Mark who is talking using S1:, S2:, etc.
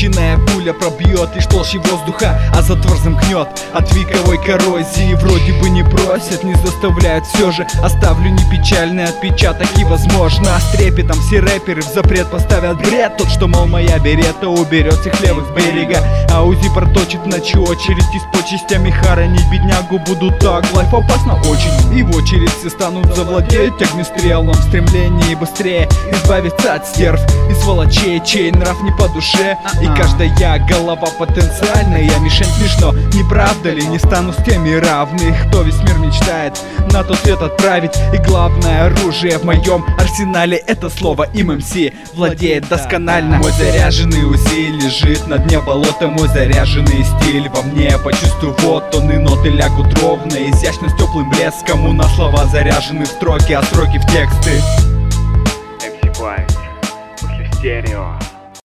S1: Выпущенная пуля пробьет лишь толще воздуха, а затвор замкнет от вековой коррозии. Вроде бы не просят, не заставляют, все же оставлю не печальный отпечаток. И возможно с трепетом все рэперы в запрет поставят бред. Тот, что мол моя берета уберет всех левых с берега, а УЗИ проточит в ночи очередь, и с почестями хоронить беднягу будут так. Лайф опасно очень, и в очередь все станут завладеть огнестрелом в стремлении быстрее избавиться от стерв и сволочей, чей нрав не по душе. И каждая голова потенциальная мишень. Смешно, не правда ли? Не стану с теми равных, кто весь мир мечтает на тот свет отправить. И главное оружие в моем арсенале — это слово ММС владеет досконально. Мой заряженный УЗИ лежит на дне болота, мой заряженный стиль во мне. Почувствую вот он, и ноты лягут ровно, изящно с теплым блеском. У нас слова заряжены в строки, а строки в тексты.
S2: MC Blind, после стерео.